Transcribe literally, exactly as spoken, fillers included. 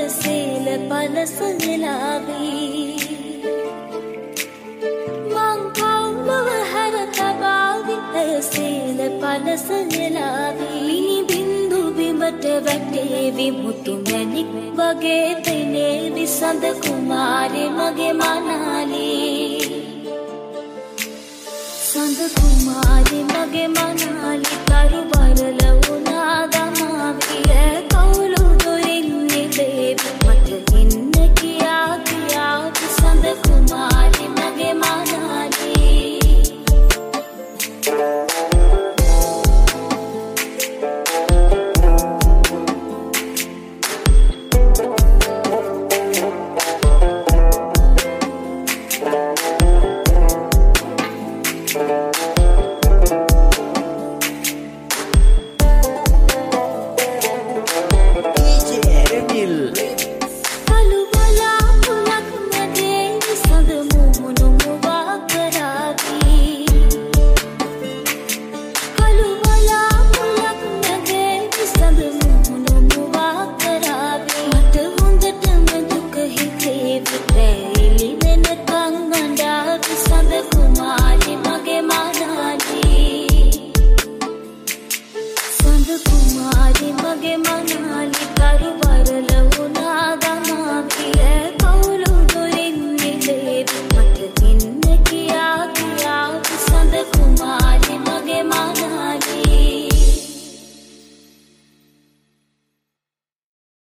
සීල පලස නෙලාවී මං කවුලව හැර තබාවි ඇය සීල පලස නෙලාවී මිනි බින්දු බිමට වැටේවි මුතු මැණික් වගේ පෙනේවි සඳ කුමාරේ මගේ මනාලී සඳ කුමාරේ මගේ මනාලී කරු බරලව